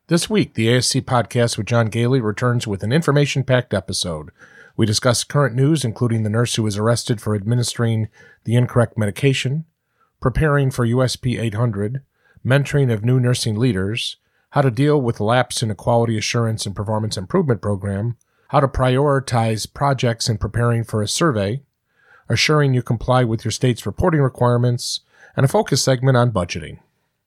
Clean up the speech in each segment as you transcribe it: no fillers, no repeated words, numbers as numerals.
This week, the ASC Podcast with John Gailey returns with an information-packed episode. We discuss current news, including the nurse who was arrested for administering the incorrect medication, preparing for USP 800, mentoring of new nursing leaders, how to deal with lapse in a quality assurance and performance improvement program, how to prioritize projects in preparing for a survey, assuring you comply with your state's reporting requirements, and a focus segment on budgeting.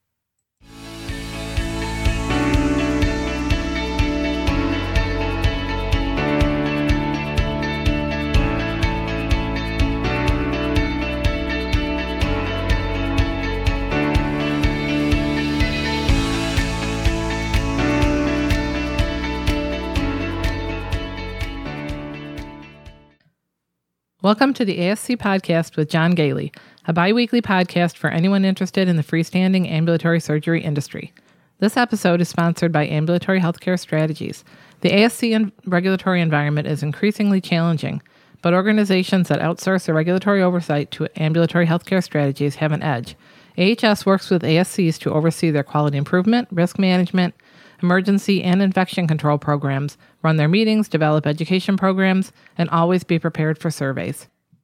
Welcome to the ASC Podcast with John Gailey, a bi-weekly podcast for anyone interested in the freestanding ambulatory surgery industry. This episode is sponsored by Ambulatory Healthcare Strategies. The ASC regulatory environment is increasingly challenging, but organizations that outsource their regulatory oversight to ambulatory healthcare strategies have an edge. AHS works with ASCs to oversee their quality improvement, risk management, emergency and infection control programs, run their meetings, develop education programs, and always be prepared for surveys.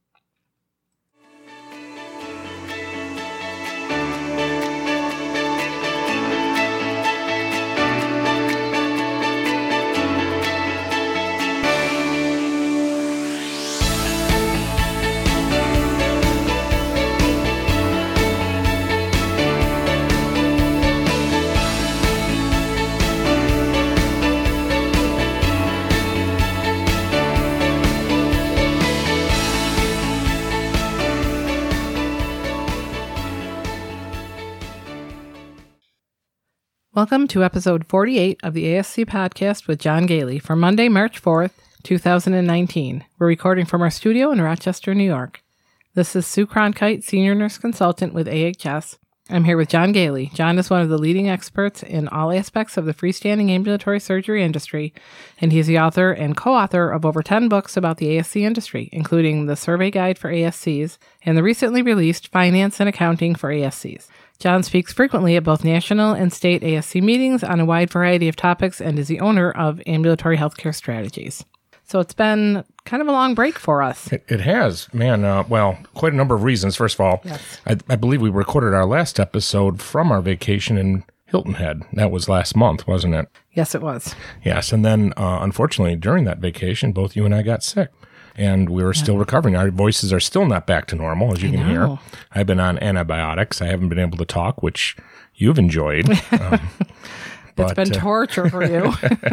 Welcome to episode 48 of the ASC Podcast with John Gailey for Monday, March 4th, 2019. We're recording from our studio in Rochester, New York. This is Sue Cronkite, Senior Nurse Consultant with AHS. I'm here with John Gailey. John is one of the leading experts in all aspects of the freestanding ambulatory surgery industry, and he's the author and co-author of over 10 books about the ASC industry, including the Survey Guide for ASCs and the recently released Finance and Accounting for ASCs. John speaks frequently at both national and state ASC meetings on a wide variety of topics and is the owner of Ambulatory Healthcare Strategies. So it's been kind of a long break for us. It has, man. Quite a number of reasons. First of all, yes. I believe we recorded our last episode from our vacation in Hilton Head. That was last month, wasn't it? Yes, it was. Yes, and then unfortunately, during that vacation, both you and I got sick. And we were still recovering. Our voices are still not back to normal, as you can hear. I've been on antibiotics. I haven't been able to talk, which you've enjoyed. It's been torture for you.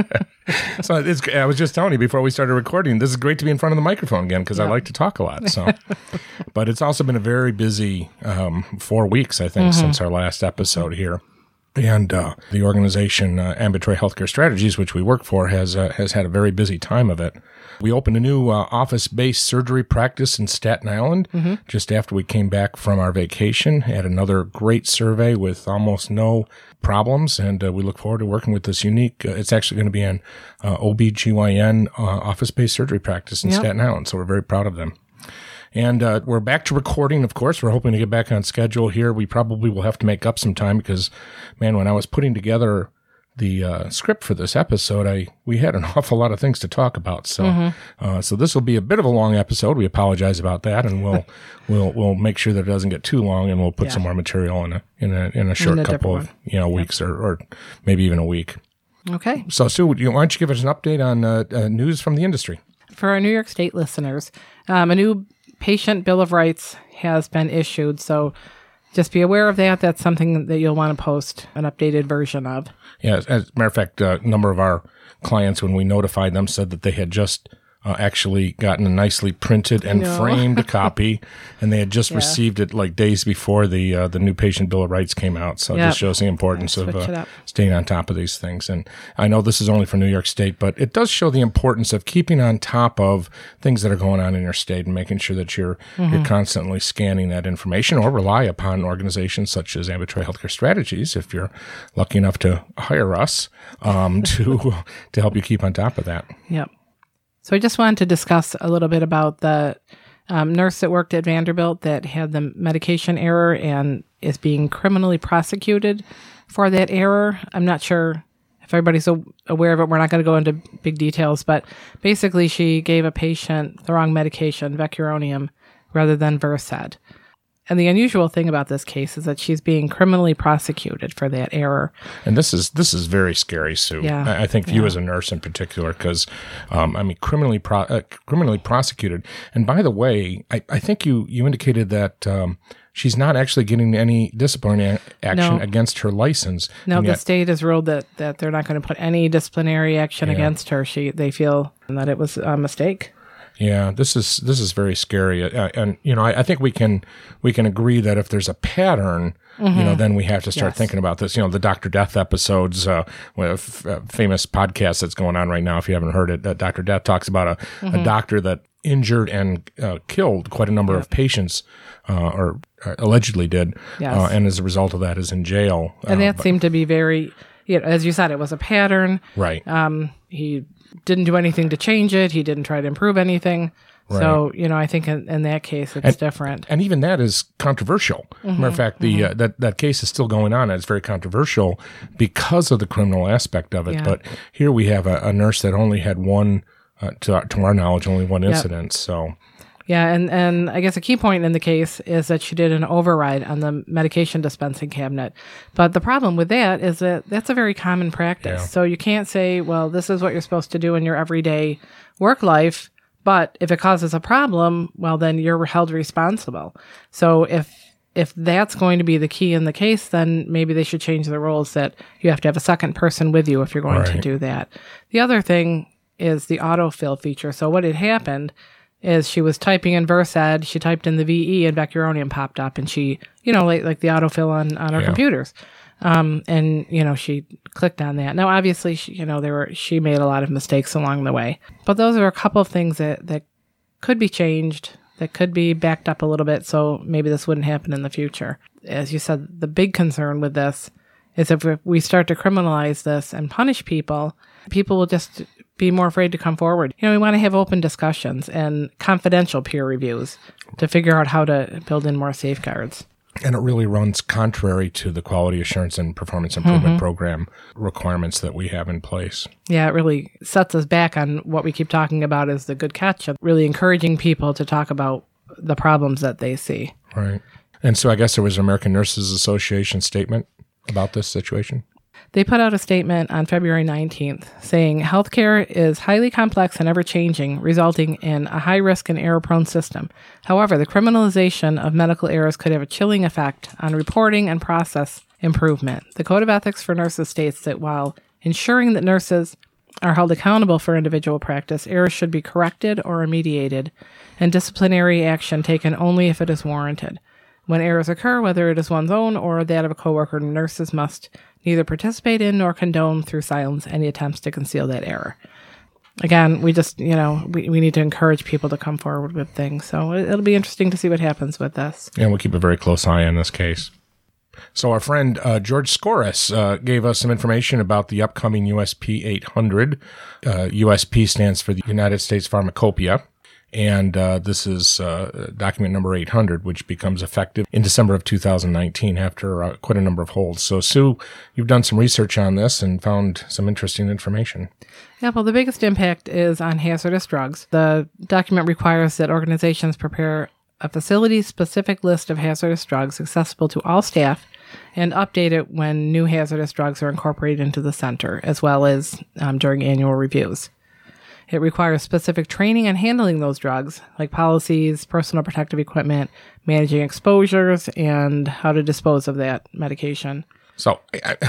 So I was just telling you before we started recording, this is great to be in front of the microphone again because I like to talk a lot. So, but it's also been a very busy 4 weeks, I think, since our last episode here. And the organization, Ambulatory Healthcare Strategies, which we work for, has had a very busy time of it. We opened a new office-based surgery practice in Staten Island just after we came back from our vacation. Had another great survey with almost no problems, and we look forward to working with this unique, it's actually going to be an OBGYN office-based surgery practice in Staten Island, so we're very proud of them. And we're back to recording, of course. We're hoping to get back on schedule here. We probably will have to make up some time because, man, when I was putting together the script for this episode, we had an awful lot of things to talk about. So so this will be a bit of a long episode. We apologize about that, and we'll make sure that it doesn't get too long, and we'll put some more material in a short couple of weeks or maybe even a week. Okay. So Sue, why don't you give us an update on news from the industry? For our New York State listeners, a new patient bill of rights has been issued, so just be aware of that. That's something that you'll want to post an updated version of. Yeah, as a matter of fact, a number of our clients, when we notified them, said that they had just actually gotten a nicely printed and framed copy, and they had just received it like days before the new patient bill of rights came out. So it just shows the importance of staying on top of these things. And I know this is only for New York State, but it does show the importance of keeping on top of things that are going on in your state and making sure that you're constantly scanning that information, or rely upon organizations such as Ambulatory Healthcare Strategies, if you're lucky enough to hire us, to help you keep on top of that. Yep. So I just wanted to discuss a little bit about the nurse that worked at Vanderbilt that had the medication error and is being criminally prosecuted for that error. I'm not sure if if everybody's aware of it, we're not going to go into big details, but basically she gave a patient the wrong medication, vecuronium, rather than Versed. And the unusual thing about this case is that she's being criminally prosecuted for that error. And this is very scary, Sue. Yeah. I think you as a nurse in particular, because criminally prosecuted. And by the way, I think you indicated that she's not actually getting any disciplinary action against her license. No, the state has ruled that they're not going to put any disciplinary action against her. They feel that it was a mistake. Yeah, this is very scary, and I think we can agree that if there's a pattern, then we have to start thinking about this. The Dr. Death episodes, famous podcast that's going on right now. If you haven't heard it, Dr. Death talks about a doctor that injured and killed quite a number of patients, or allegedly did, and as a result of that is in jail. And that seemed to be very, as you said, it was a pattern. Right. He didn't do anything to change it. He didn't try to improve anything. Right. So, I think in that case, it's different. And even that is controversial. Matter of fact, that case is still going on. And it's very controversial because of the criminal aspect of it. Yeah. But here we have a nurse that only had one, to our knowledge, only one incident. So. Yeah, and I guess a key point in the case is that she did an override on the medication dispensing cabinet. But the problem with that is that that's a very common practice. Yeah. So you can't say, well, this is what you're supposed to do in your everyday work life, but if it causes a problem, well, then you're held responsible. So if that's going to be the key in the case, then maybe they should change the rules that you have to have a second person with you if you're going to do that. The other thing is the autofill feature. So what had happened is she was typing in Versed, she typed in the VE and vecuronium popped up, and she, like the autofill on our computers. And she clicked on that. Now, obviously, she made a lot of mistakes along the way, but those are a couple of things that could be changed, that could be backed up a little bit. So maybe this wouldn't happen in the future. As you said, the big concern with this is if we start to criminalize this and punish people will just be more afraid to come forward. We want to have open discussions and confidential peer reviews to figure out how to build in more safeguards. And it really runs contrary to the quality assurance and performance improvement program requirements that we have in place. Yeah, it really sets us back on what we keep talking about as the good catch of really encouraging people to talk about the problems that they see. Right. And so I guess there was an American Nurses Association statement about this situation. They put out a statement on February 19th saying, healthcare is highly complex and ever-changing, resulting in a high-risk and error-prone system. However, the criminalization of medical errors could have a chilling effect on reporting and process improvement. The Code of Ethics for Nurses states that while ensuring that nurses are held accountable for individual practice, errors should be corrected or remediated, and disciplinary action taken only if it is warranted. When errors occur, whether it is one's own or that of a coworker, nurses must neither participate in nor condone through silence any attempts to conceal that error. Again, we just, we need to encourage people to come forward with things. So it'll be interesting to see what happens with this. And we'll keep a very close eye on this case. So our friend George Skoras gave us some information about the upcoming USP 800. USP stands for the United States Pharmacopoeia. And this is document number 800, which becomes effective in December of 2019 after quite a number of holds. So, Sue, you've done some research on this and found some interesting information. Yeah, well, the biggest impact is on hazardous drugs. The document requires that organizations prepare a facility-specific list of hazardous drugs accessible to all staff and update it when new hazardous drugs are incorporated into the center, as well as during annual reviews. It requires specific training on handling those drugs, like policies, personal protective equipment, managing exposures, and how to dispose of that medication. So,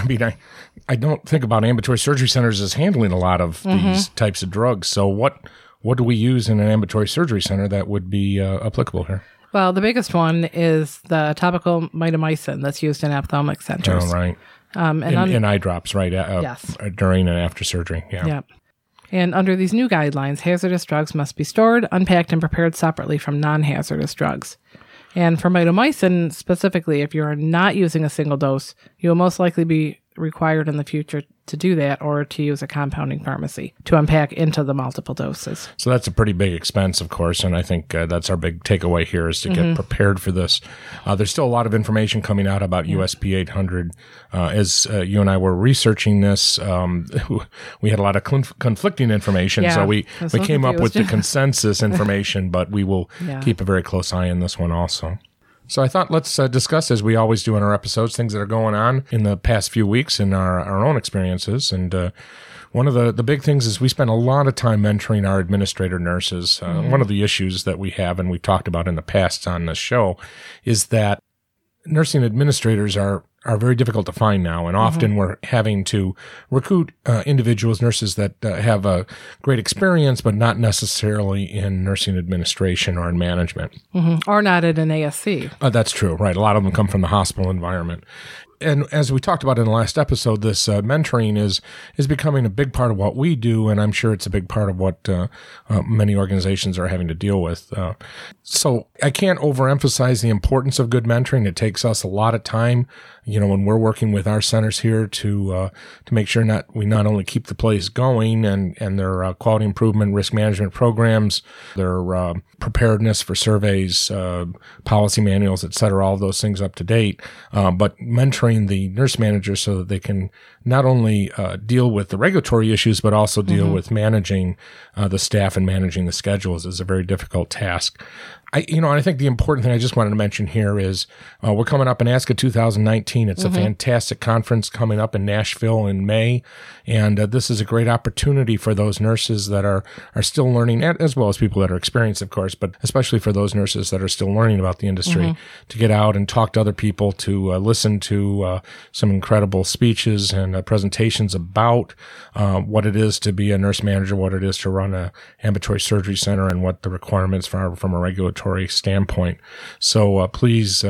I don't think about ambulatory surgery centers as handling a lot of these types of drugs. So what do we use in an ambulatory surgery center that would be applicable here? Well, the biggest one is the topical mitomycin that's used in ophthalmic centers. Oh, right. In eye drops, right? Yes. During and after surgery. Yeah. Yep. And under these new guidelines, hazardous drugs must be stored, unpacked, and prepared separately from non-hazardous drugs. And for mitomycin specifically, if you're not using a single dose, you will most likely be required in the future to do that, or to use a compounding pharmacy to unpack into the multiple doses. So that's a pretty big expense, of course, and I think that's our big takeaway here is to get prepared for this. There's still a lot of information coming out about USP 800. As you and I were researching this, we had a lot of conflicting information, so we came up with the consensus information, but we will keep a very close eye on this one also. So I thought let's discuss, as we always do in our episodes, things that are going on in the past few weeks in our own experiences. And one of the big things is we spend a lot of time mentoring our administrator nurses. One of the issues that we have, and we've talked about in the past on this show, is that nursing administrators are very difficult to find now, and often we're having to recruit individuals, nurses that have a great experience, but not necessarily in nursing administration or in management. Or not at an ASC. That's true, right. A lot of them come from the hospital environment. And as we talked about in the last episode, this mentoring is becoming a big part of what we do, and I'm sure it's a big part of what many organizations are having to deal with. So I can't overemphasize the importance of good mentoring. It takes us a lot of time, when we're working with our centers here to make sure we not only keep the place going and their quality improvement, risk management programs, their preparedness for surveys, policy manuals, et cetera, all those things up to date, but mentoring the nurse managers so that they can not only deal with the regulatory issues, but also deal with managing the staff and managing the schedules is a very difficult task. I think the important thing I just wanted to mention here is we're coming up in ASCA 2019. It's a fantastic conference coming up in Nashville in May, and this is a great opportunity for those nurses that are still learning, as well as people that are experienced, of course, but especially for those nurses that are still learning about the industry, to get out and talk to other people, to listen to some incredible speeches and presentations about what it is to be a nurse manager, what it is to run a ambulatory surgery center, and what the requirements are from a regulatory standpoint. So please,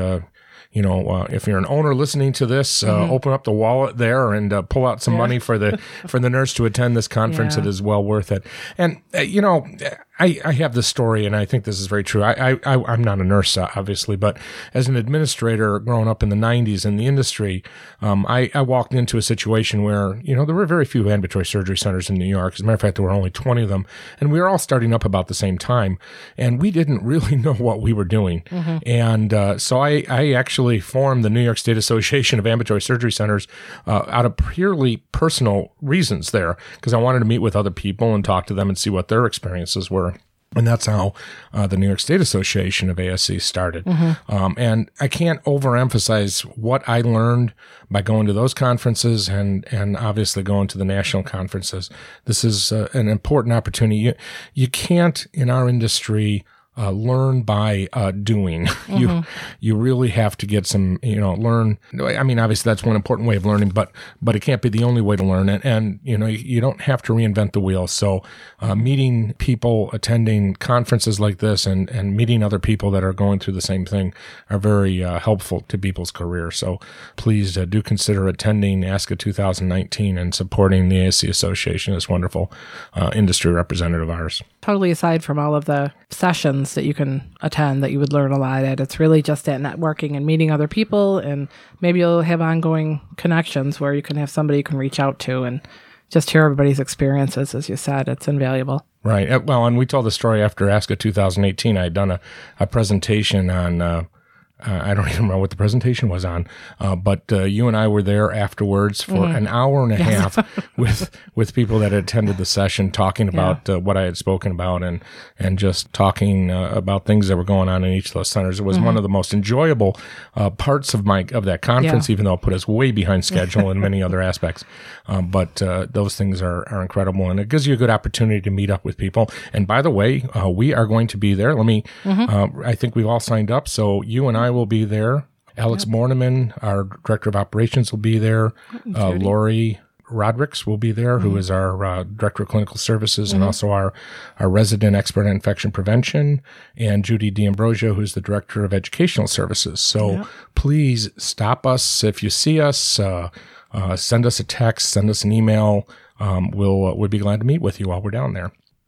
if you're an owner listening to this, open up the wallet there and pull out some money for the nurse to attend this conference. It is well worth it. And I have this story, and I think this is very true. I'm not a nurse, obviously, but as an administrator growing up in the 90s in the industry, I walked into a situation where, there were very few ambulatory surgery centers in New York. As a matter of fact, there were only 20 of them, and we were all starting up about the same time, and we didn't really know what we were doing. And so I actually formed the New York State Association of Ambulatory Surgery Centers out of purely personal reasons there, because I wanted to meet with other people and talk to them and see what their experiences were. And that's how the New York State Association of ASC started. And I can't overemphasize what I learned by going to those conferences and obviously going to the national conferences. This is an important opportunity. You can't, in our industry, learn by doing. You really have to get some, learn. I mean, obviously that's one important way of learning, but it can't be the only way to learn. And you don't have to reinvent the wheel. So meeting people, attending conferences like this, and meeting other people that are going through the same thing are very helpful to people's careers. So please do consider attending ASCA 2019 and supporting the ASC Association, this wonderful industry representative of ours. Totally aside from all of the sessions that you can attend that you would learn a lot at, it's really just that networking and meeting other people, and maybe you'll have ongoing connections where you can have somebody you can reach out to and just hear everybody's experiences. As you said, it's invaluable. Right. Well, and we told the story after ASCA 2018. I had done a presentation on I don't even remember what the presentation was on, but you and I were there afterwards for an hour and a half with people that had attended the session, talking about what I had spoken about and just talking about things that were going on in each of those centers. It was one of the most enjoyable parts of that conference, even though it put us way behind schedule in many other aspects. But those things are incredible, and it gives you a good opportunity to meet up with people. And by the way, we are going to be there. I think we've all signed up, so you and I will be there. Alex Borneman, our Director of Operations, will be there. Lori Rodricks will be there, who is our Director of Clinical Services and also our resident expert in infection prevention, and Judy D'Ambrosio, who's the Director of Educational Services. So please stop us if you see us. Send us a text, send us an email. We'll be glad to meet with you while we're down there.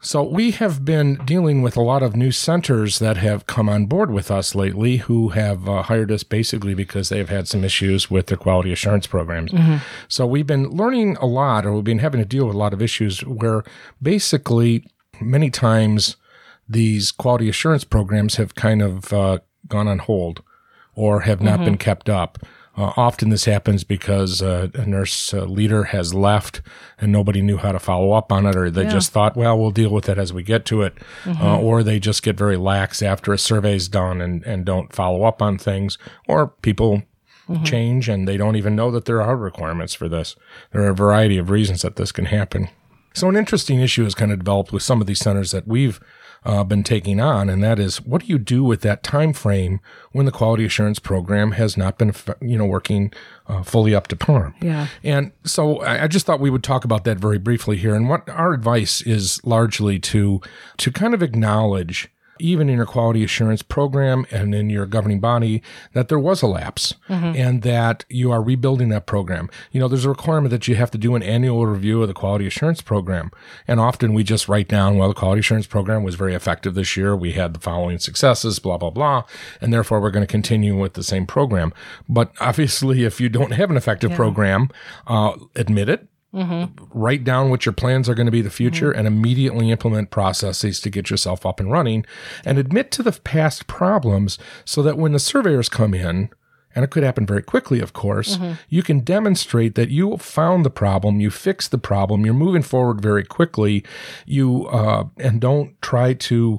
So we have been dealing with a lot of new centers that have come on board with us lately who have hired us basically because they've had some issues with their quality assurance programs. So we've been learning a lot, or we've been having to deal with a lot of issues where basically many times these quality assurance programs have kind of gone on hold or have not been kept up. Often this happens because a nurse leader has left and nobody knew how to follow up on it, or they just thought, well, we'll deal with it as we get to it. Or they just get very lax after a survey's done and don't follow up on things, or people change and they don't even know that there are requirements for this. There are a variety of reasons that this can happen. So an interesting issue has kind of developed with some of these centers that we've been taking on, and that is, what do you do with that time frame when the quality assurance program has not been, working fully up to par? Yeah. And so I just thought we would talk about that very briefly here. And what our advice is largely to kind of acknowledge, even in your quality assurance program and in your governing body, that there was a lapse and that you are rebuilding that program. There's a requirement that you have to do an annual review of the quality assurance program. And often we just write down, well, the quality assurance program was very effective this year. We had the following successes, blah, blah, blah. And therefore we're going to continue with the same program. But obviously, if you don't have an effective program, admit it. Write down what your plans are going to be in the future and immediately implement processes to get yourself up and running, and admit to the past problems so that when the surveyors come in, and it could happen very quickly, of course, you can demonstrate that you found the problem, you fixed the problem, you're moving forward very quickly, and don't try to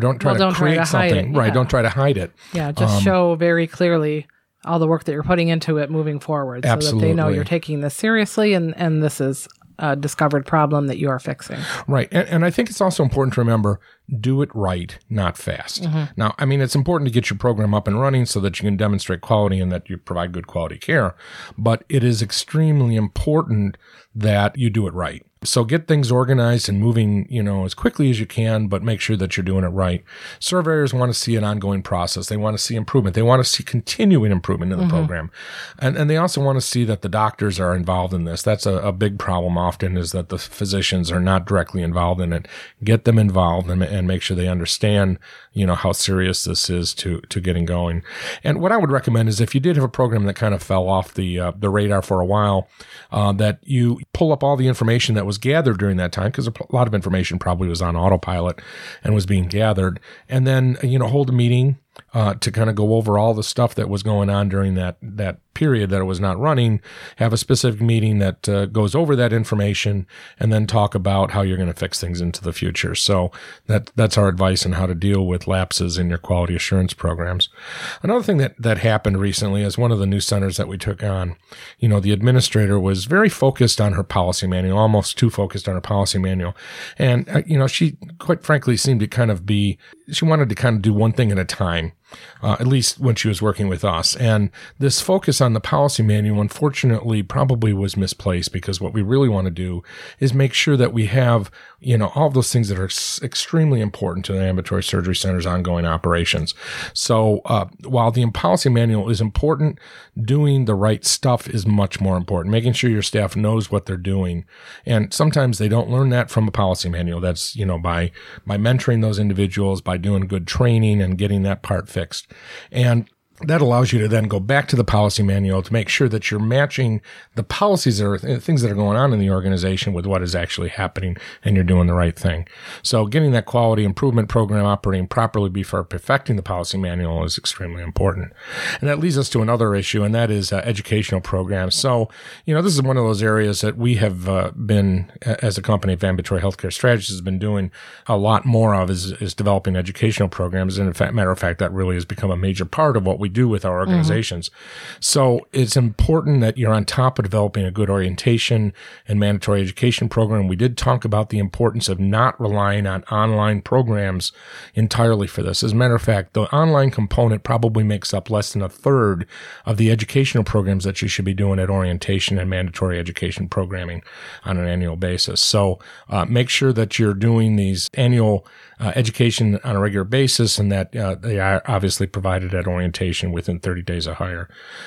create something. Right, don't try to hide it. Yeah, just show very clearly all the work that you're putting into it moving forward, so that they know you're taking this seriously and this is a discovered problem that you are fixing. Right. And I think it's also important to remember, do it right, not fast. Now, it's important to get your program up and running so that you can demonstrate quality and that you provide good quality care, but it is extremely important that you do it right. So get things organized and moving, as quickly as you can, but make sure that you're doing it right. Surveyors want to see an ongoing process. They want to see improvement. They want to see continuing improvement in the program. And they also want to see that the doctors are involved in this. That's a big problem often, is that the physicians are not directly involved in it. Get them involved and make sure they understand, how serious this is to getting going. And what I would recommend is, if you did have a program that kind of fell off the radar for a while, that you pull up all the information that was gathered during that time, because a lot of information probably was on autopilot and was being gathered, and then hold a meeting to kind of go over all the stuff that was going on during that period that it was not running. Have a specific meeting that goes over that information, and then talk about how you're going to fix things into the future. So that's our advice on how to deal with lapses in your quality assurance programs. Another thing that happened recently is, one of the new centers that we took on, the administrator was very focused on her policy manual, almost too focused on her policy manual. And, she quite frankly seemed to she wanted to kind of do one thing at a time. At least when she was working with us. And this focus on the policy manual, unfortunately, probably was misplaced, because what we really want to do is make sure that we have, all of those things that are extremely important to the ambulatory surgery center's ongoing operations. So while the policy manual is important, doing the right stuff is much more important. Making sure your staff knows what they're doing. And sometimes they don't learn that from a policy manual. That's, by mentoring those individuals, by doing good training and getting that part fixed. And that allows you to then go back to the policy manual to make sure that you're matching the policies or things that are going on in the organization with what is actually happening, and you're doing the right thing. So getting that quality improvement program operating properly before perfecting the policy manual is extremely important. And that leads us to another issue, and that is educational programs. So, this is one of those areas that we have been, as a company of Ambulatory Healthcare Strategies, has been doing a lot more of, is developing educational programs. And matter of fact, that really has become a major part of what we do with our organizations. So it's important that you're on top of developing a good orientation and mandatory education program. We did talk about the importance of not relying on online programs entirely for this. As a matter of fact, the online component probably makes up less than a third of the educational programs that you should be doing at orientation and mandatory education programming on an annual basis. So make sure that you're doing these annual education on a regular basis, and that they are obviously provided at orientation within 30 days of hire.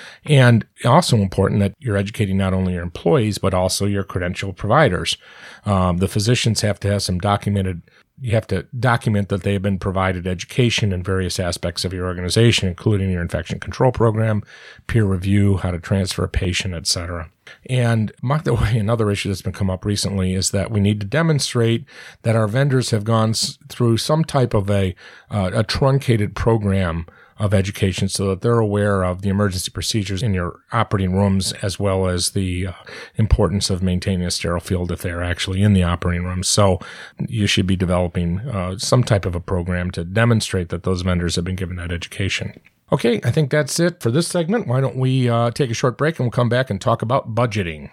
And also important that you're educating not only your employees, but also your credentialed providers. The physicians have to have some documented document that they have been provided education in various aspects of your organization, including your infection control program, peer review, how to transfer a patient, et cetera. And by the way, another issue that's been come up recently is that we need to demonstrate that our vendors have gone through some type of a truncated program of education so that they're aware of the emergency procedures in your operating rooms, as well as the importance of maintaining a sterile field if they're actually in the operating room. So you should be developing some type of a program to demonstrate that those vendors have been given that education. Okay, I think that's it for this segment. Why don't we take a short break and we'll come back and talk about budgeting.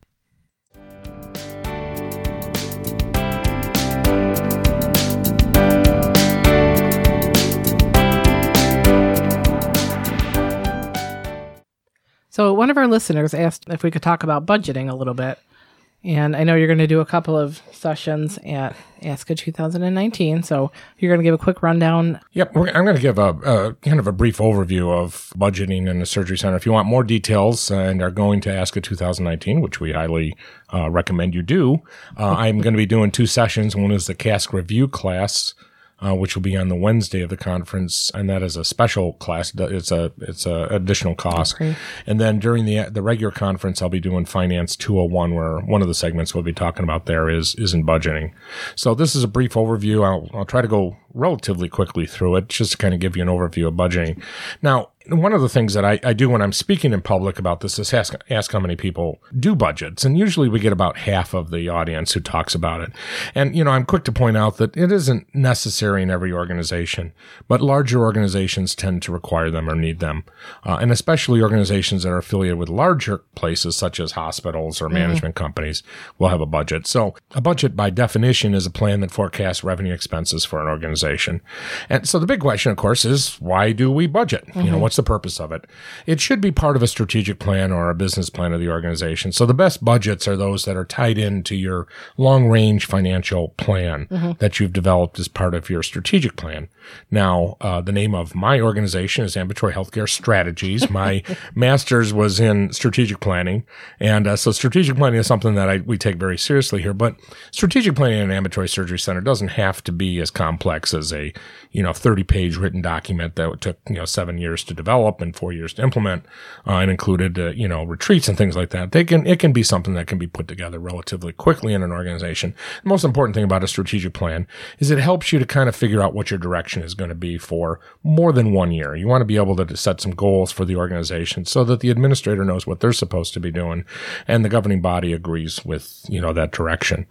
So one of our listeners asked if we could talk about budgeting a little bit. And I know you're going to do a couple of sessions at ASCA 2019. So you're going to give a quick rundown. Yep. I'm going to give a kind of a brief overview of budgeting in the surgery center. If you want more details and are going to ASCA 2019, which we highly recommend you do, I'm going to be doing 2 sessions. One is the CASC review class, which will be on the Wednesday of the conference, and that is a special class. It's a additional cost. Okay. And then during the regular conference, I'll be doing Finance 201, where one of the segments we'll be talking about there is in budgeting. So this is a brief overview. I'll try to go relatively quickly through it, just to kind of give you an overview of budgeting. Now, one of the things that I do when I'm speaking in public about this is ask how many people do budgets. And usually we get about half of the audience who talks about it. And, I'm quick to point out that it isn't necessary in every organization, but larger organizations tend to require them or need them. And especially organizations that are affiliated with larger places, such as hospitals or management companies, will have a budget. So a budget, by definition, is a plan that forecasts revenue expenses for an organization. And so the big question, of course, is why do we budget? What's the purpose of it? It should be part of a strategic plan or a business plan of the organization. So the best budgets are those that are tied into your long-range financial plan that you've developed as part of your strategic plan. Now, the name of my organization is Ambulatory Healthcare Strategies. My master's was in strategic planning. And so strategic planning is something that we take very seriously here. But strategic planning in an ambulatory surgery center doesn't have to be as complex as a 30-page written document that took 7 years to develop and 4 years to implement, and included retreats and things like that. It can be something that can be put together relatively quickly in an organization. The most important thing about a strategic plan is it helps you to kind of figure out what your direction is going to be for more than 1 year. You want to be able to set some goals for the organization so that the administrator knows what they're supposed to be doing and the governing body agrees with that direction.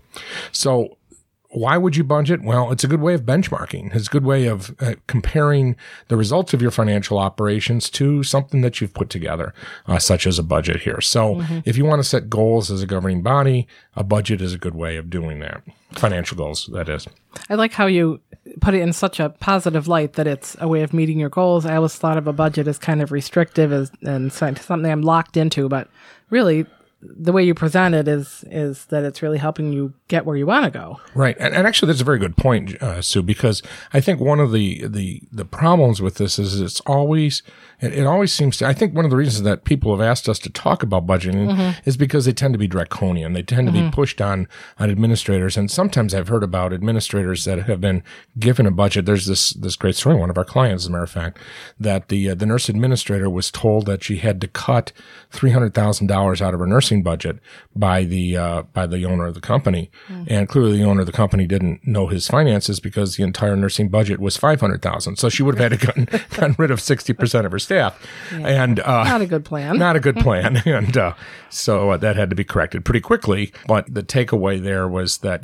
So why would you budget? Well, it's a good way of benchmarking. It's a good way of comparing the results of your financial operations to something that you've put together, such as a budget here. So if you want to set goals as a governing body, a budget is a good way of doing that. Financial goals, that is. I like how you put it in such a positive light that it's a way of meeting your goals. I always thought of a budget as kind of restrictive and something I'm locked into, but really, the way you present it is that it's really helping you get where you want to go. Right. And actually, that's a very good point, Sue, because I think one of the problems with this is it always seems to, I think one of the reasons that people have asked us to talk about budgeting is because they tend to be draconian. They tend to be pushed on administrators. And sometimes I've heard about administrators that have been given a budget. There's this great story, one of our clients, as a matter of fact, that the nurse administrator was told that she had to cut $300,000 out of her nursing budget by the owner of the company. And clearly the owner of the company didn't know his finances because the entire nursing budget was $500,000. So she would have had to gotten rid of 60% of her staff. Yeah. And not a good plan. Not a good plan. And so that had to be corrected pretty quickly. But the takeaway there was that,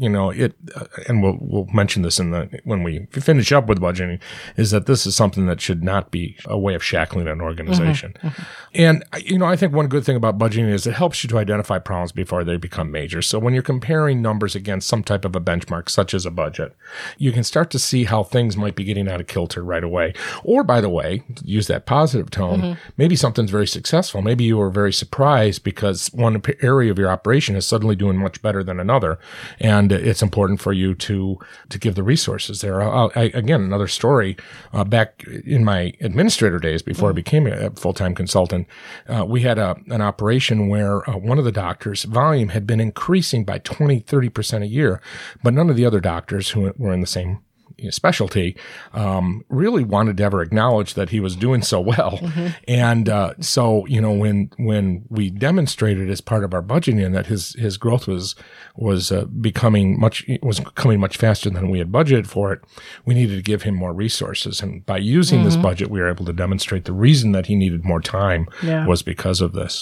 and we'll mention this when we finish up with budgeting, is that this is something that should not be a way of shackling an organization. And, I think one good thing about budgeting is it helps you to identify problems before they become major. So when you're comparing numbers against some type of a benchmark, such as a budget, you can start to see how things might be getting out of kilter right away. Or, by the way, use that positive tone, maybe something's very successful. Maybe you were very surprised because one area of your operation is suddenly doing much better than another. And it's important for you to give the resources there. Again, another story, back in my administrator days before I became a full-time consultant, we had an operation where one of the doctors' volume had been increasing by 20, 30% a year, but none of the other doctors who were in the same specialty really wanted to ever acknowledge that he was doing so well. And so, when we demonstrated as part of our budgeting that his growth was coming much faster than we had budgeted for it, we needed to give him more resources. And by using this budget, we were able to demonstrate the reason that he needed more time was because of this.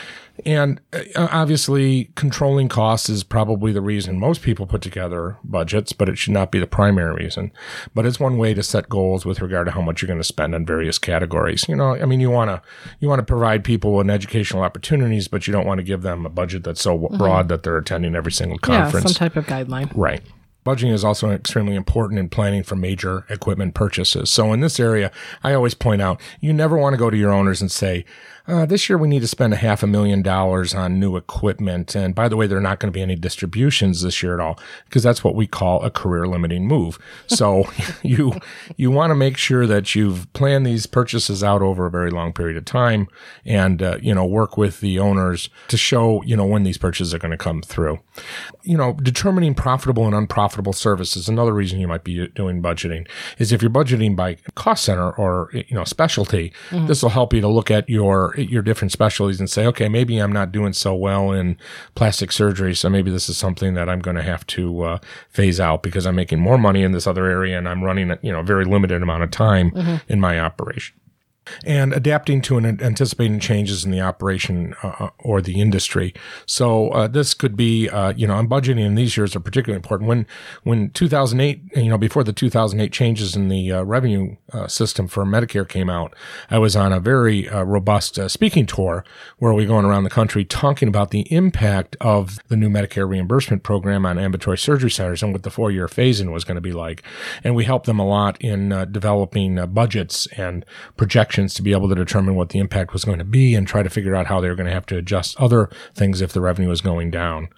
And obviously, controlling costs is probably the reason most people put together budgets, but it should not be the primary reason. But it's one way to set goals with regard to how much you're going to spend on various categories. You want to provide people with educational opportunities, but you don't want to give them a budget that's so broad that they're attending every single conference. Yeah, some type of guideline. Right. Budgeting is also extremely important in planning for major equipment purchases. So in this area, I always point out, you never want to go to your owners and say, this year we need to spend $500,000 on new equipment. And by the way, there are not going to be any distributions this year at all, because that's what we call a career limiting move. So you want to make sure that you've planned these purchases out over a very long period of time and, work with the owners to show, when these purchases are going to come through. Determining profitable and unprofitable services, another reason you might be doing budgeting is if you're budgeting by cost center or, specialty, this will help you to look at your different specialties and say, okay, maybe I'm not doing so well in plastic surgery, so maybe this is something that I'm going to have to phase out because I'm making more money in this other area and I'm running a very limited amount of time in my operation. And adapting to and anticipating changes in the operation or the industry. So this could be, I'm budgeting in these years are particularly important. When 2008, before the 2008 changes in the revenue system for Medicare came out, I was on a very robust speaking tour where we're going around the country talking about the impact of the new Medicare reimbursement program on ambulatory surgery centers and what the 4-year phase-in was going to be like. And we helped them a lot in developing budgets and projections to be able to determine what the impact was going to be and try to figure out how they were going to have to adjust other things if the revenue was going down.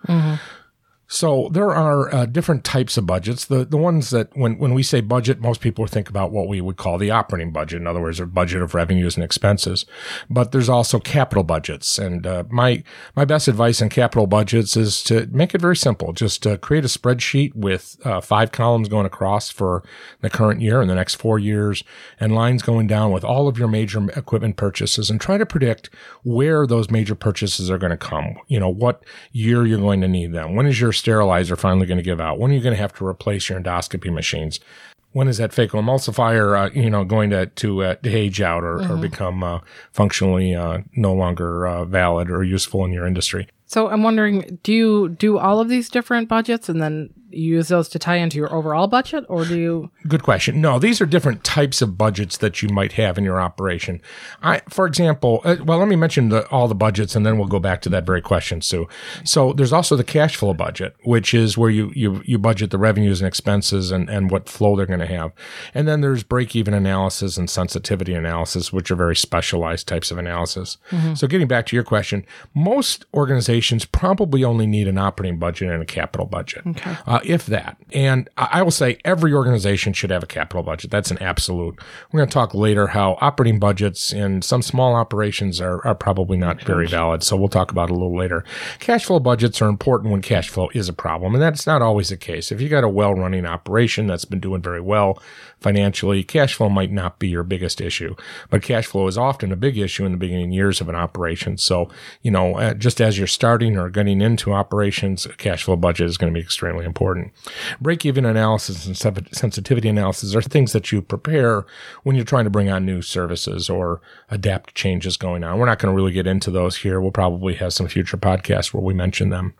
So there are different types of budgets. The ones that when we say budget, most people think about what we would call the operating budget. In other words, a budget of revenues and expenses. But there's also capital budgets. And my best advice on capital budgets is to make it very simple. Just create a spreadsheet with 5 columns going across for the current year and the next 4 years, and lines going down with all of your major equipment purchases, and try to predict where those major purchases are going to come. What year you're going to need them. When is your sterilizer finally going to give out? When are you going to have to replace your endoscopy machines? When is that phaco emulsifier, going to age out or become functionally no longer valid or useful in your industry? So I'm wondering, do you do all of these different budgets and then you use those to tie into your overall budget, or do you? Good question. No, these are different types of budgets that you might have in your operation. For example, let me mention all the budgets and then we'll go back to that very question, Sue. So there's also the cash flow budget, which is where you budget the revenues and expenses and what flow they're going to have. And then there's break-even analysis and sensitivity analysis, which are very specialized types of analysis. So getting back to your question, most organizations probably only need an operating budget and a capital budget. Okay. If that. And I will say every organization should have a capital budget. That's an absolute. We're going to talk later how operating budgets in some small operations are probably not very valid. So we'll talk about it a little later. Cash flow budgets are important when cash flow is a problem. And that's not always the case. If you got a well-running operation that's been doing very well financially, cash flow might not be your biggest issue. But cash flow is often a big issue in the beginning years of an operation. So, just as you're starting or getting into operations, a cash flow budget is going to be extremely important. Break-even analysis and sensitivity analysis are things that you prepare when you're trying to bring on new services or adapt to changes going on. We're not going to really get into those here. We'll probably have some future podcasts where we mention them.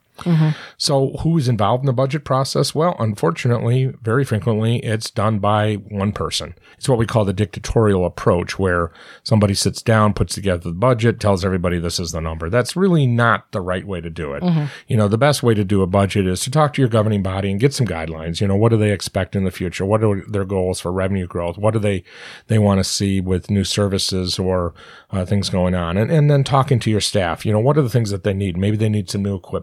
So who's involved in the budget process? Well, unfortunately, very frequently, it's done by one person. It's what we call the dictatorial approach, where somebody sits down, puts together the budget, tells everybody this is the number. That's really not the right way to do it. The best way to do a budget is to talk to your governing body and get some guidelines. What do they expect in the future? What are their goals for revenue growth? What do they want to see with new services or things going on? And then talking to your staff, what are the things that they need? Maybe they need some new equipment.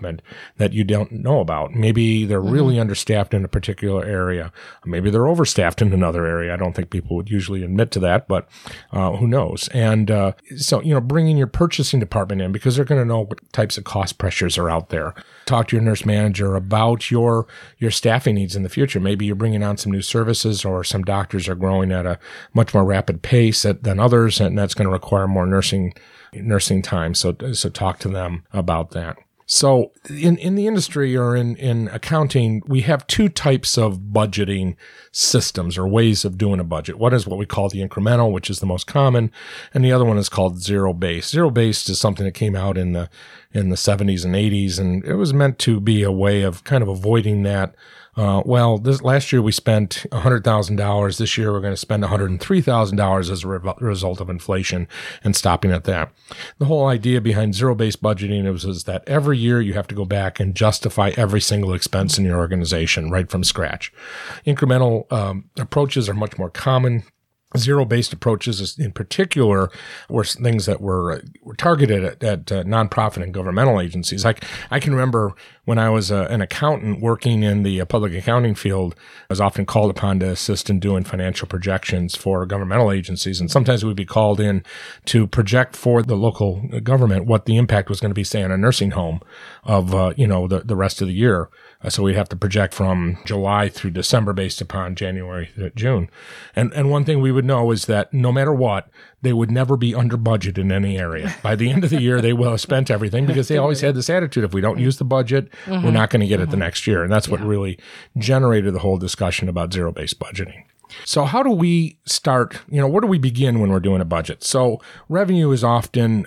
that you don't know about. Maybe they're really understaffed in a particular area. Maybe they're overstaffed in another area. I don't think people would usually admit to that, but who knows? And so, bringing your purchasing department in, because they're going to know what types of cost pressures are out there. Talk to your nurse manager about your staffing needs in the future. Maybe you're bringing on some new services, or some doctors are growing at a much more rapid pace than others, and that's going to require more nursing time. So talk to them about that. So in the industry, or in accounting, we have two types of budgeting systems or ways of doing a budget. One is what we call the incremental, which is the most common, and the other one is called zero-based. Zero-based is something that came out in the 70s and 80s, and it was meant to be a way of kind of avoiding that. This last year we spent $100,000. This year we're going to spend $103,000 as a result of inflation, and stopping at that. The whole idea behind zero-based budgeting was that every year you have to go back and justify every single expense in your organization right from scratch. Incremental approaches are much more common. Zero-based approaches, in particular, were things that were targeted at nonprofit and governmental agencies. I can remember when I was an accountant working in the public accounting field, I was often called upon to assist in doing financial projections for governmental agencies. And sometimes we'd be called in to project for the local government what the impact was going to be, say, on a nursing home of, the rest of the year. So we'd have to project from July through December based upon January to June. And one thing we would know is that no matter what, they would never be under budget in any area. By the end of the year, they will have spent everything, because they always had this attitude: if we don't use the budget, we're not going to get it the next year. And that's what really generated the whole discussion about zero-based budgeting. So how do we start? Where do we begin when we're doing a budget? So revenue is often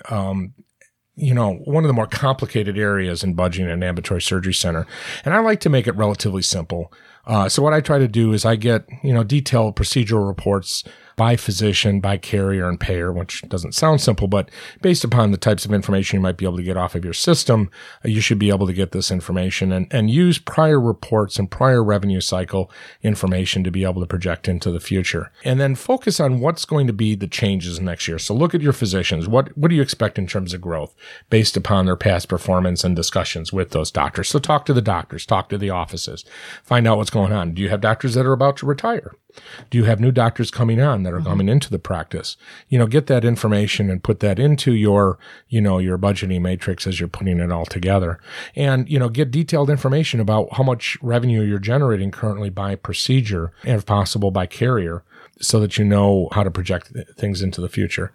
one of the more complicated areas in budgeting at an ambulatory surgery center. And I like to make it relatively simple. So what I try to do is I get, detailed procedural reports by physician, by carrier, and payer, which doesn't sound simple, but based upon the types of information you might be able to get off of your system, you should be able to get this information and use prior reports and prior revenue cycle information to be able to project into the future. And then focus on what's going to be the changes next year. So look at your physicians. What do you expect in terms of growth based upon their past performance and discussions with those doctors? So talk to the doctors, talk to the offices, find out what's going on. Do you have doctors that are about to retire? Do you have new doctors coming on that are coming into the practice? Get that information and put that into your budgeting matrix as you're putting it all together. And, get detailed information about how much revenue you're generating currently by procedure, and if possible by carrier, so that you know how to project things into the future.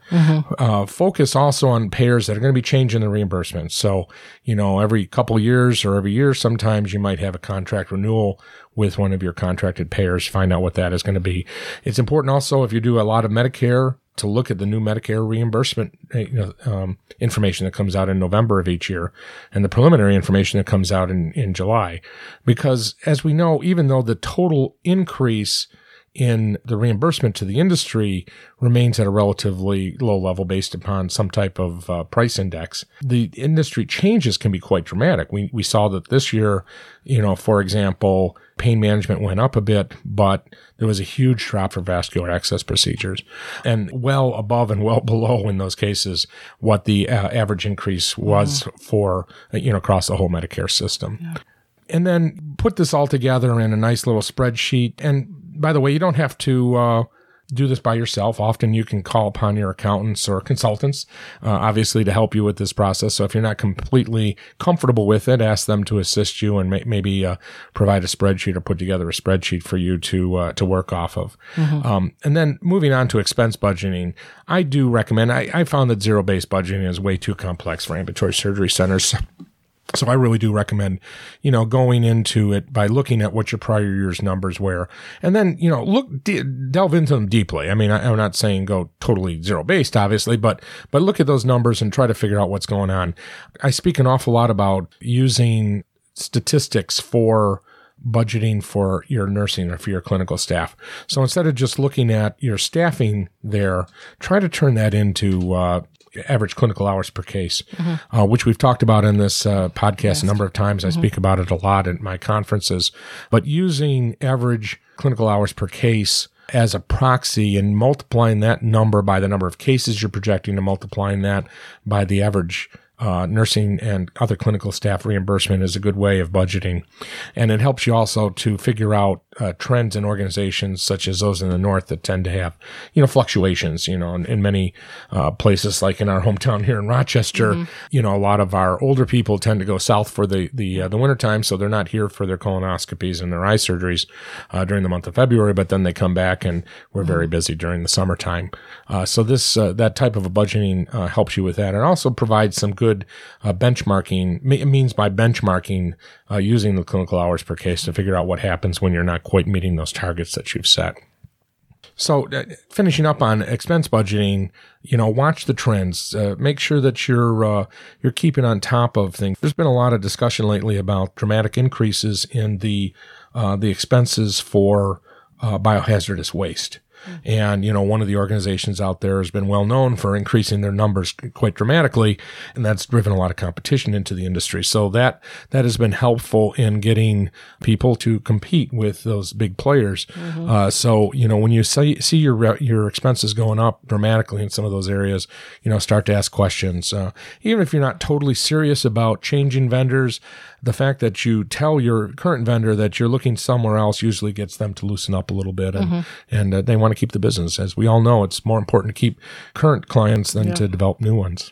Focus also on payers that are going to be changing the reimbursement. So, every couple of years or every year, sometimes you might have a contract renewal with one of your contracted payers. Find out what that is going to be. It's important also, if you do a lot of Medicare, to look at the new Medicare reimbursement information that comes out in November of each year, and the preliminary information that comes out in July. Because as we know, even though the total increase in the reimbursement to the industry remains at a relatively low level based upon some type of price index, the industry changes can be quite dramatic. We saw that this year, for example, pain management went up a bit, but there was a huge drop for vascular access procedures, and well above and well below in those cases what the average increase was for, across the whole Medicare system. Yeah. And then put this all together in a nice little spreadsheet. And by the way, you don't have to do this by yourself. Often you can call upon your accountants or consultants, obviously, to help you with this process. So if you're not completely comfortable with it, ask them to assist you and maybe provide a spreadsheet or put together a spreadsheet for you to work off of. And then moving on to expense budgeting, I do recommend, I found that zero-based budgeting is way too complex for ambulatory surgery centers. So I really do recommend, going into it by looking at what your prior year's numbers were, and then, delve into them deeply. I mean, I'm not saying go totally zero-based, obviously, but look at those numbers and try to figure out what's going on. I speak an awful lot about using statistics for budgeting for your nursing or for your clinical staff. So instead of just looking at your staffing there, try to turn that into average clinical hours per case, which we've talked about in this podcast a number of times. I speak about it a lot at my conferences. But using average clinical hours per case as a proxy and multiplying that number by the number of cases you're projecting and multiplying that by the average nursing and other clinical staff reimbursement is a good way of budgeting. And it helps you also to figure out trends in organizations such as those in the north that tend to have, fluctuations, in many places, like in our hometown here in Rochester, a lot of our older people tend to go south for the wintertime, so they're not here for their colonoscopies and their eye surgeries during the month of February, but then they come back and we're very busy during the summertime. So that type of a budgeting helps you with that, and also provides some good benchmarking. It means by benchmarking using the clinical hours per case to figure out what happens when you're not quite meeting those targets that you've set. So finishing up on expense budgeting, watch the trends. Make sure that you're keeping on top of things. There's been a lot of discussion lately about dramatic increases in the expenses for biohazardous waste. And, one of the organizations out there has been well known for increasing their numbers quite dramatically, and that's driven a lot of competition into the industry. So that has been helpful in getting people to compete with those big players. So, when you see your expenses going up dramatically in some of those areas, start to ask questions. Even if you're not totally serious about changing vendors, the fact that you tell your current vendor that you're looking somewhere else usually gets them to loosen up a little bit, and they want to keep the business. As we all know, it's more important to keep current clients than to develop new ones.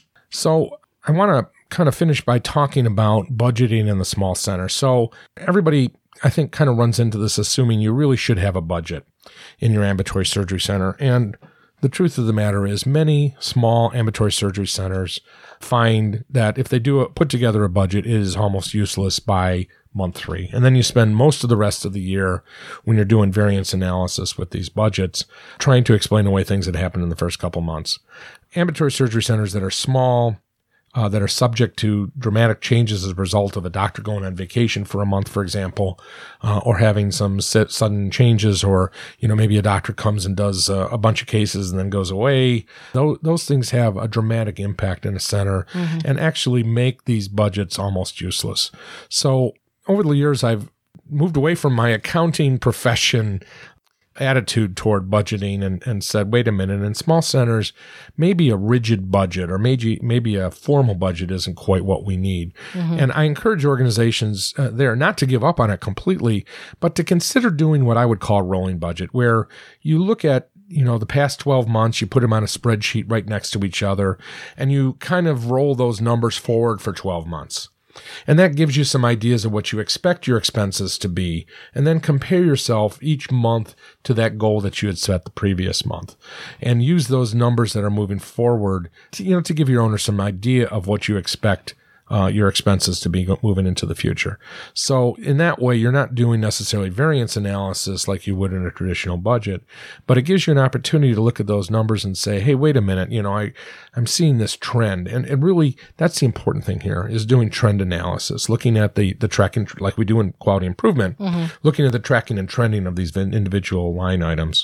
So I want to kind of finish by talking about budgeting in the small center. So everybody, I think, kind of runs into this assuming you really should have a budget in your ambulatory surgery center. And the truth of the matter is many small ambulatory surgery centers find that if they put together a budget, it is almost useless by month 3. And then you spend most of the rest of the year when you're doing variance analysis with these budgets, trying to explain away things that happened in the first couple months. Ambulatory surgery centers that are small, that are subject to dramatic changes as a result of a doctor going on vacation for a month, for example, or having some sudden changes, or, maybe a doctor comes and does a bunch of cases and then goes away. Those things have a dramatic impact in a center and actually make these budgets almost useless. So over the years, I've moved away from my accounting profession attitude toward budgeting and said, wait a minute, in small centers, maybe a rigid budget or maybe a formal budget isn't quite what we need. And I encourage organizations there not to give up on it completely, but to consider doing what I would call a rolling budget, where you look at the past 12 months, you put them on a spreadsheet right next to each other, and you kind of roll those numbers forward for 12 months. And that gives you some ideas of what you expect your expenses to be, and then compare yourself each month to that goal that you had set the previous month, and use those numbers that are moving forward to give your owner some idea of what you expect your expenses to be moving into the future. So in that way, you're not doing necessarily variance analysis like you would in a traditional budget, but it gives you an opportunity to look at those numbers and say, hey, wait a minute, I'm seeing this trend. And really, that's the important thing here, is doing trend analysis, looking at the tracking, like we do in quality improvement, looking at the tracking and trending of these individual line items.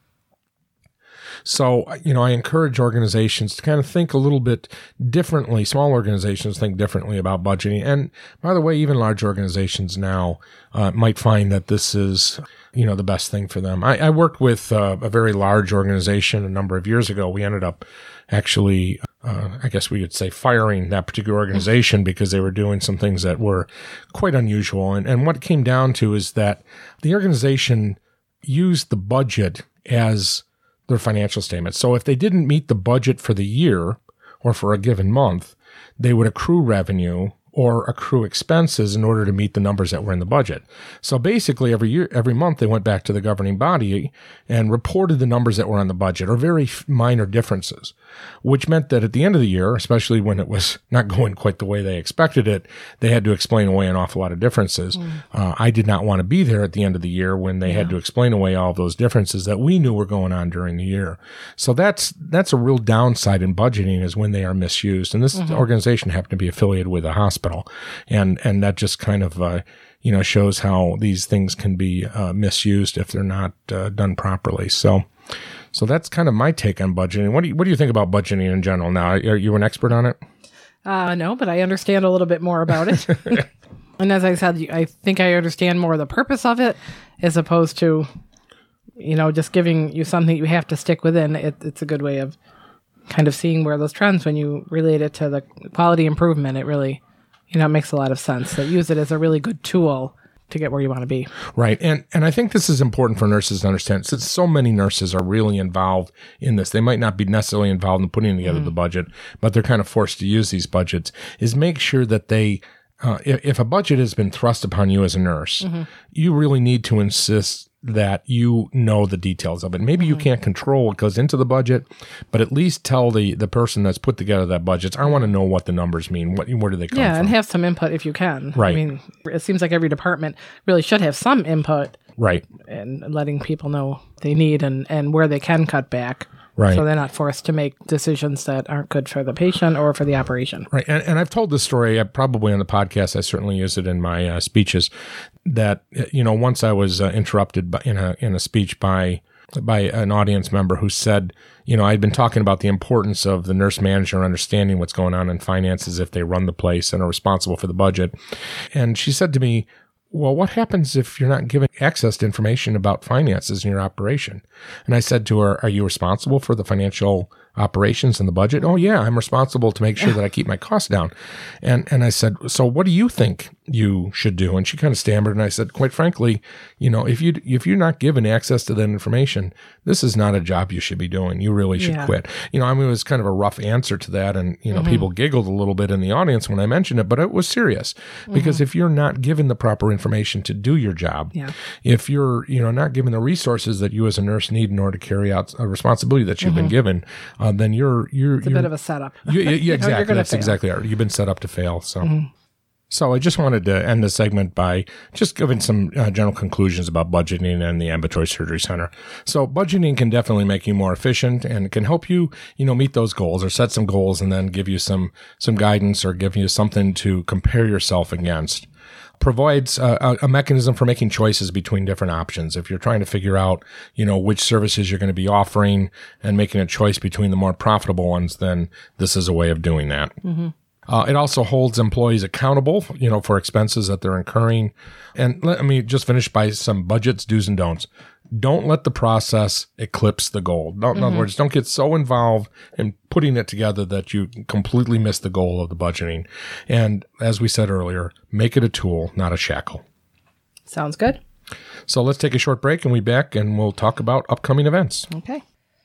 So, I encourage organizations to kind of think a little bit differently. Small organizations think differently about budgeting. And by the way, even large organizations now might find that this is, the best thing for them. I worked with a very large organization a number of years ago. We ended up actually, I guess we could say, firing that particular organization because they were doing some things that were quite unusual. And what it came down to is that the organization used the budget as their financial statements. So if they didn't meet the budget for the year or for a given month, they would accrue revenue or accrue expenses in order to meet the numbers that were in the budget. So basically every month they went back to the governing body and reported the numbers that were on the budget, or very minor differences, which meant that at the end of the year, especially when it was not going quite the way they expected it, they had to explain away an awful lot of differences. I did not want to be there at the end of the year when they had to explain away all of those differences that we knew were going on during the year. So that's a real downside in budgeting, is when they are misused. And this organization happened to be affiliated with a hospital. And that just kind of, shows how these things can be misused if they're not done properly. So that's kind of my take on budgeting. What do you think about budgeting in general now? Are you an expert on it? No, but I understand a little bit more about it. And as I said, I think I understand more the purpose of it, as opposed to, just giving you something you have to stick within. It's a good way of kind of seeing where those trends, when you relate it to the quality improvement, it really, it makes a lot of sense. That use it as a really good tool to get where you want to be. Right. And I think this is important for nurses to understand, since so many nurses are really involved in this. They might not be necessarily involved in putting together the budget, but they're kind of forced to use these budgets, is make sure that they, if a budget has been thrust upon you as a nurse, you really need to insist that you know the details of it. Maybe you can't control what goes into the budget, but at least tell the person that's put together that budget, I want to know what the numbers mean. Where do they come from? Yeah, and have some input if you can. Right. I mean, it seems like every department really should have some input. Right. And letting people know they need and where they can cut back. Right. So they're not forced to make decisions that aren't good for the patient or for the operation. Right. And I've told this story probably on the podcast. I certainly use it in my speeches, that, once I was interrupted in a speech by an audience member who said, I'd been talking about the importance of the nurse manager understanding what's going on in finances if they run the place and are responsible for the budget. And she said to me, well, what happens if you're not given access to information about finances in your operation? And I said to her, are you responsible for the financial operations and the budget? Oh, yeah, I'm responsible to make sure that I keep my costs down. And I said, so what do you think you should do? And she kind of stammered, and I said, quite frankly, if you're not given access to that information, this is not a job you should be doing. You really should quit. It was kind of a rough answer to that, and people giggled a little bit in the audience when I mentioned it, but it was serious, because if you're not given the proper information to do your job, if you're not given the resources that you as a nurse need in order to carry out a responsibility that you've been given, then it's a bit of a setup. Exactly. That's exactly right. You've been set up to fail. So I just wanted to end the segment by just giving some general conclusions about budgeting and the Ambulatory Surgery Center. So budgeting can definitely make you more efficient, and it can help you, meet those goals or set some goals, and then give you some guidance or give you something to compare yourself against. Provides a mechanism for making choices between different options. If you're trying to figure out, which services you're going to be offering and making a choice between the more profitable ones, then this is a way of doing that. It also holds employees accountable, for expenses that they're incurring. And let me just finish by some budgets, do's and don'ts. Don't let the process eclipse the goal. In other words, don't get so involved in putting it together that you completely miss the goal of the budgeting. And as we said earlier, make it a tool, not a shackle. Sounds good. So let's take a short break, and we'll be back, and we'll talk about upcoming events. Okay.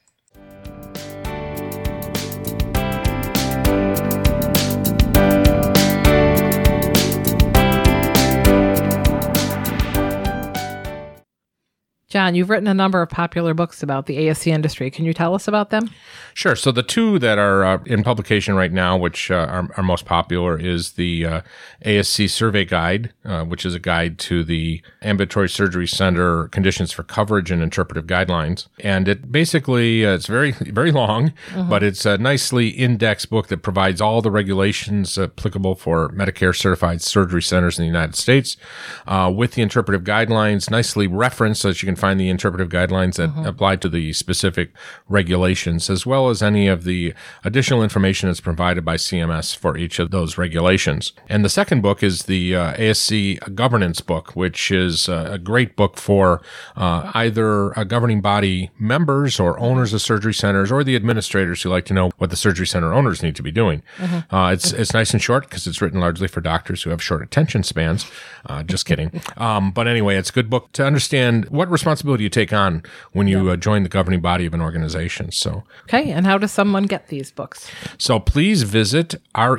John, you've written a number of popular books about the ASC industry. Can you tell us about them? Sure. So the two that are in publication right now, which are most popular, is the ASC Survey Guide, which is a guide to the Ambulatory Surgery Center conditions for coverage and interpretive guidelines. And it basically, it's very, very long, but it's a nicely indexed book that provides all the regulations applicable for Medicare certified surgery centers in the United States, with the interpretive guidelines nicely referenced so that you can find the interpretive guidelines that apply to the specific regulations, as well as any of the additional information that's provided by CMS for each of those regulations. And the second book is the ASC Governance book, which is a great book for either governing body members or owners of surgery centers, or the administrators who like to know what the surgery center owners need to be doing. It's nice and short because it's written largely for doctors who have short attention spans. Just kidding. But anyway, it's a good book to understand what responsibility you take on when you join the governing body of an organization. So, okay, and how does someone get these books? So please visit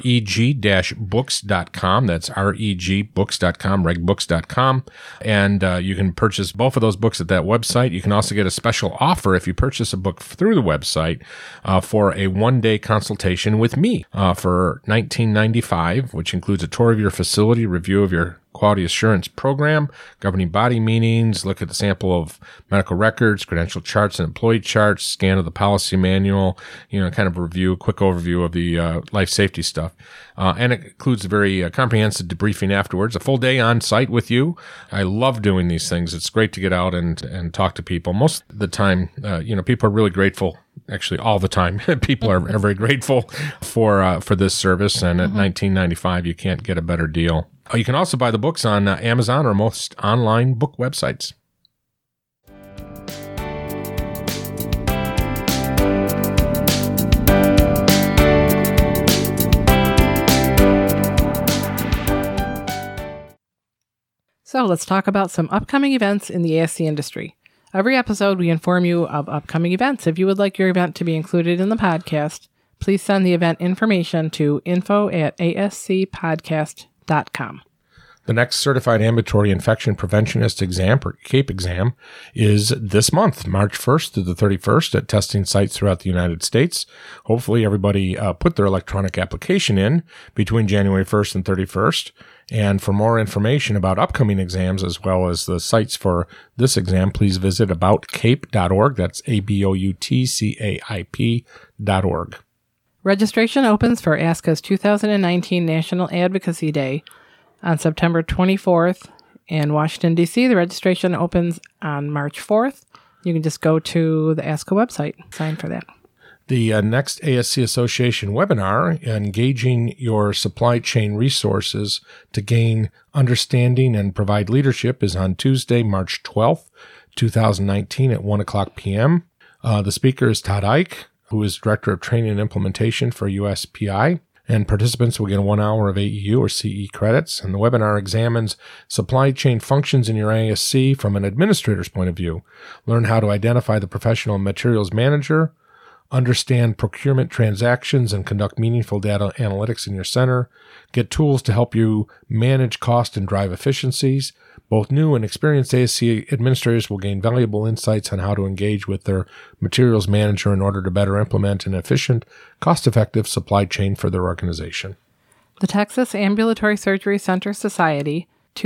reg-books.com. That's regbooks.com, regbooks.com. And you can purchase both of those books at that website. You can also get a special offer if you purchase a book through the website for a one-day consultation with me for $19.95, which includes a tour of your facility, review of your quality assurance program, governing body meetings, look at the sample of medical records, credential charts and employee charts, scan of the policy manual, kind of review, quick overview of the life safety stuff. And it includes a very comprehensive debriefing afterwards, a full day on site with you. I love doing these things. It's great to get out and talk to people. Most of the time, people are really grateful. Actually, all the time, people are very grateful for this service. And at $19.95, you can't get a better deal. You can also buy the books on Amazon or most online book websites. So let's talk about some upcoming events in the ASC industry. Every episode, we inform you of upcoming events. If you would like your event to be included in the podcast, please send the event information to info@ascpodcast.com. The next Certified Ambulatory Infection Preventionist exam, or CAPE exam, is this month, March 1st through the 31st at testing sites throughout the United States. Hopefully everybody put their electronic application in between January 1st and 31st. And for more information about upcoming exams as well as the sites for this exam, please visit aboutcape.org. That's aboutcaip.org. Registration opens for ASCA's 2019 National Advocacy Day on September 24th in Washington, D.C. The registration opens on March 4th. You can just go to the ASCA website, sign for that. The next ASC Association webinar, Engaging Your Supply Chain Resources to Gain Understanding and Provide Leadership, is on Tuesday, March 12th, 2019 at 1 o'clock p.m. The speaker is Todd Ike, who is Director of Training and Implementation for USPI. And participants will get 1 hour of AEU or CE credits. And the webinar examines supply chain functions in your ASC from an administrator's point of view. Learn how to identify the professional materials manager, understand procurement transactions, and conduct meaningful data analytics in your center. Get tools to help you manage cost and drive efficiencies. Both new and experienced ASC administrators will gain valuable insights on how to engage with their materials manager in order to better implement an efficient, cost-effective supply chain for their organization. The Texas Ambulatory Surgery Center Society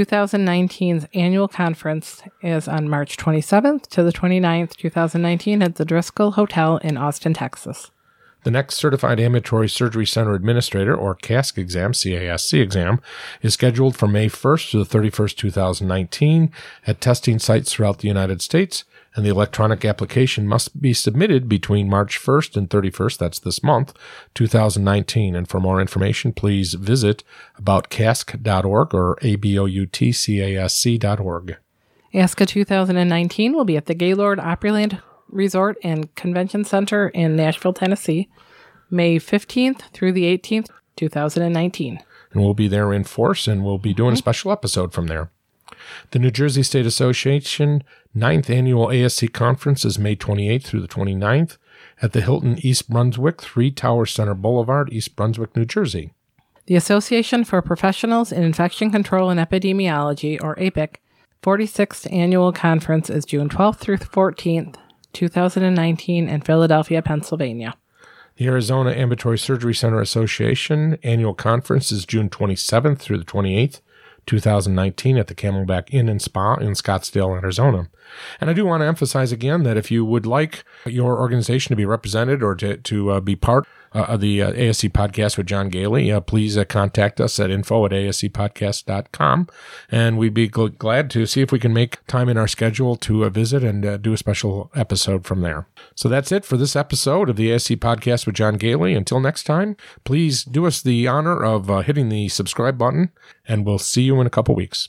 2019's annual conference is on March 27th to the 29th, 2019 at the Driscoll Hotel in Austin, Texas. The next Certified Ambulatory Surgery Center Administrator, or CASC exam, CASC exam, is scheduled for May 1st to the 31st, 2019 at testing sites throughout the United States, and the electronic application must be submitted between March 1st and 31st, that's this month, 2019. And for more information, please visit aboutcasc.org or aboutcasc.org. ASCA 2019 will be at the Gaylord Opryland Resort and Convention Center in Nashville, Tennessee, May 15th through the 18th, 2019. And we'll be there in force, and we'll be doing a special episode from there. The New Jersey State Association 9th Annual ASC Conference is May 28th through the 29th at the Hilton East Brunswick, 3 Tower Center Boulevard, East Brunswick, New Jersey. The Association for Professionals in Infection Control and Epidemiology, or APIC, 46th Annual Conference is June 12th through 14th, 2019 in Philadelphia, Pennsylvania. The Arizona Ambulatory Surgery Center Association Annual Conference is June 27th through the 28th, 2019 at the Camelback Inn and Spa in Scottsdale, Arizona. And I do want to emphasize again that if you would like your organization to be represented or to be part of the ASC podcast with John Gailey, please contact us at info@ascpodcast.com. And we'd be glad to see if we can make time in our schedule to visit and do a special episode from there. So that's it for this episode of the ASC podcast with John Gailey. Until next time, please do us the honor of hitting the subscribe button, and we'll see you in a couple weeks.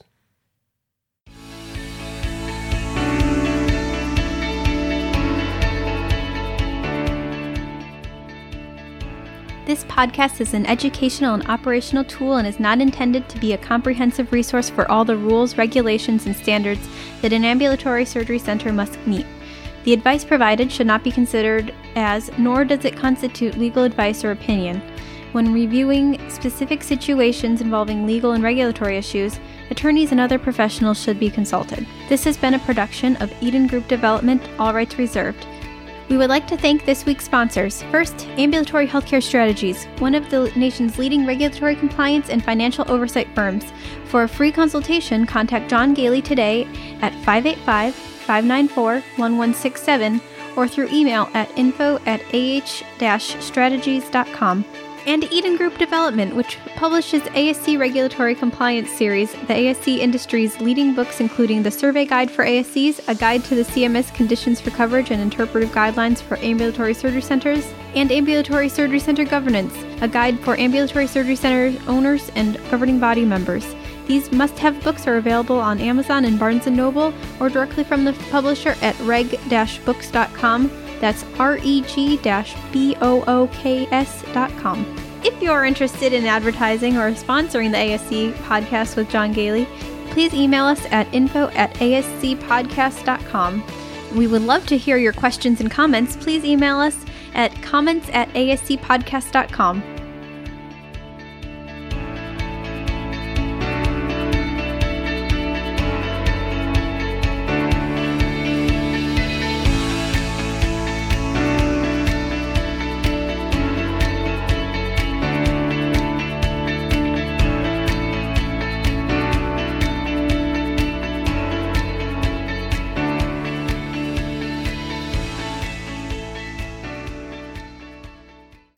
This podcast is an educational and operational tool and is not intended to be a comprehensive resource for all the rules, regulations, and standards that an ambulatory surgery center must meet. The advice provided should not be considered as, nor does it constitute legal advice or opinion. When reviewing specific situations involving legal and regulatory issues, attorneys and other professionals should be consulted. This has been a production of Eden Group Development, all rights reserved. We would like to thank this week's sponsors. First, Ambulatory Healthcare Strategies, one of the nation's leading regulatory compliance and financial oversight firms. For a free consultation, contact John Gailey today at 585-594-1167 or through email at info@ah-strategies.com. And Eden Group Development, which publishes ASC Regulatory Compliance Series, the ASC industry's leading books including The Survey Guide for ASCs, A Guide to the CMS Conditions for Coverage and Interpretive Guidelines for Ambulatory Surgery Centers, and Ambulatory Surgery Center Governance, a guide for ambulatory surgery center owners and governing body members. These must-have books are available on Amazon and Barnes & Noble or directly from the publisher at reg-books.com. That's reg-books.com. If you're interested in advertising or sponsoring the ASC podcast with John Gailey, please email us at info@ascpodcast.com. We would love to hear your questions and comments. Please email us at comments@ascpodcast.com.